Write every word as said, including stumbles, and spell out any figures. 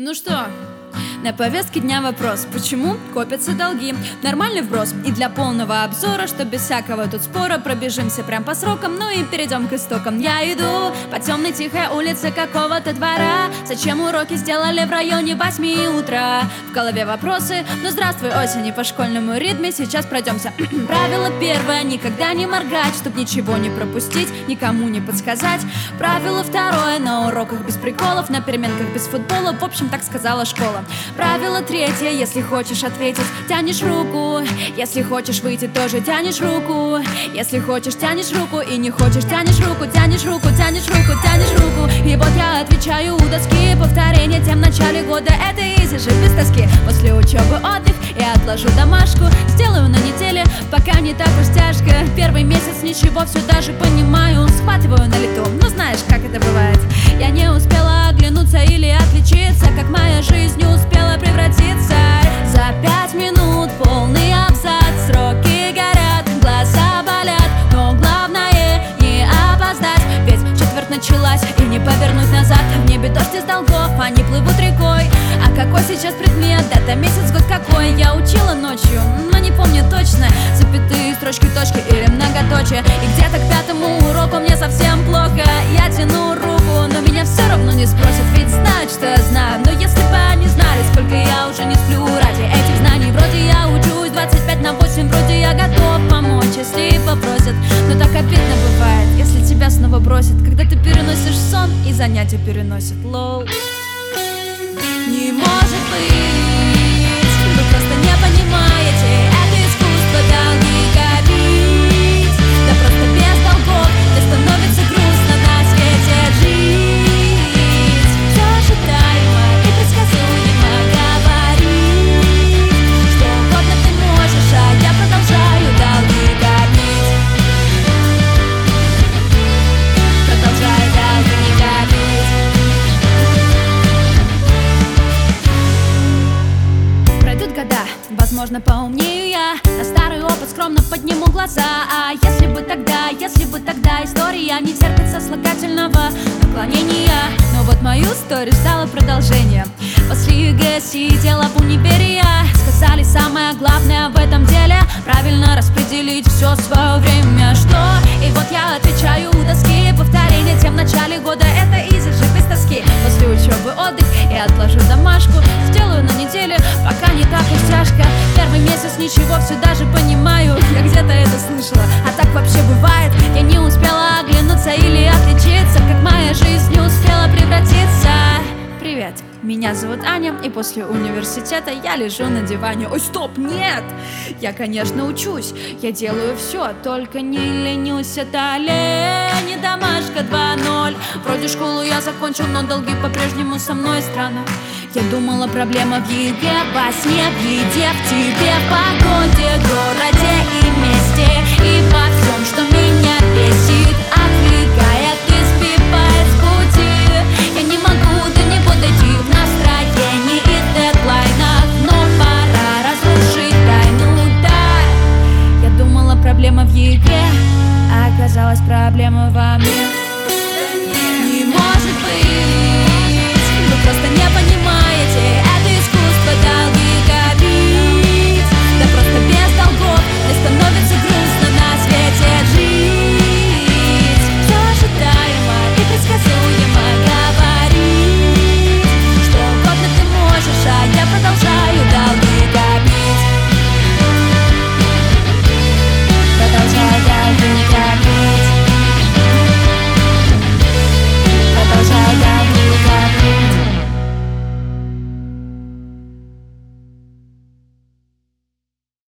Ну что, на повестке дня вопрос: почему копятся долги? Нормальный вброс и для полного обзора, что без всякого тут спора пробежимся прям по срокам, ну и перейдем к истокам. Я иду по темной тихой улице какого-то двора. Зачем уроки сделали в районе восьми утра? В голове вопросы, ну здравствуй, осень, и по школьному ритме сейчас пройдемся. Правило первое: никогда не моргать, чтоб ничего не пропустить, никому не подсказать. Правило второе: на уроках без приколов, на переменках без футбола, в общем, так сказала школа. Правило третье: если хочешь ответить, тянешь руку. Если хочешь выйти, тоже тянешь руку. Если хочешь, тянешь руку, и не хочешь, тянешь руку. Тянешь руку, тянешь руку, тянешь руку. И вот я отвечаю у доски. Повторение тем в начале года — это изи, жить без тоски. После учебы отдых и отложу домашку. Сделаю на неделе, пока не так уж тяжко. Первый месяц ничего, все даже понимаю. Схватываю на лету, ну знаешь, как это бывает. Я не успела оглянуться или отличиться, как моя жизнь не успела превратиться. За пять минут полный абзац, сроки горят, глаза болят, но главное не опоздать, ведь четверть началась и не повернуть назад. В небе дождь из долгов, они плывут рекой. А какой сейчас предмет, дата, месяц, год какой? Я учила ночью, но не помню точно. Запятые, строчки, точки или многоточие. И где-то к пятому уроку мне совсем плохо. Я тяну руку, но меня все равно не спросят, ведь знают, что я знаю. Но если бы они знали, сколько я уже не сплю ради этих знаний. Вроде я учусь двадцать пять на восемь, вроде я готов помочь, если попросят. Но так обидно бывает, если тебя снова бросят, когда ты переносишь сон и занятия переносят. Лол. Не может быть, вы просто не понимаете, это искусство долги копить. Да просто без долгов мне становится грустно на свете жить. Все ожидаемо и предсказуемо говорить, что угодно ты можешь, а я продолжаю долги копить. Продолжаю долги копить. Пройдут года, возможно, поумнею я, на старый опыт скромно подниму глаза. А если бы тогда, если бы тогда история не терпит сослагательного наклонения. Но вот мою историю стало продолжение. После ЕГЭ сидела в универе я. Сказали, самое главное в этом деле — правильно распределить все свое время. Что? И вот я отвечаю у доски. Повторение тем в начале года — это изи, жить без тоски. После учебы отдых и отложу домашку. Сделаю на неделе, пока не так уж тяжко. Первый месяц ничего, все даже понимаю. Я где-то это слышала, а так вообще бывает. Я не успела оглянуться или отличиться, как моя жизнь не успела превратиться. Привет, меня зовут Аня, и после университета я лежу на диване. Ой, стоп, нет! Я, конечно, учусь, я делаю все, только не ленюсь, это лень. Домашка два ноль. Вроде школу я закончил, но долги по-прежнему со мной, странно. Я думала, проблема в ЕГЭ, во сне, в еде, в тебе, в погоде, городе и месте, и во всем, что меня бесит.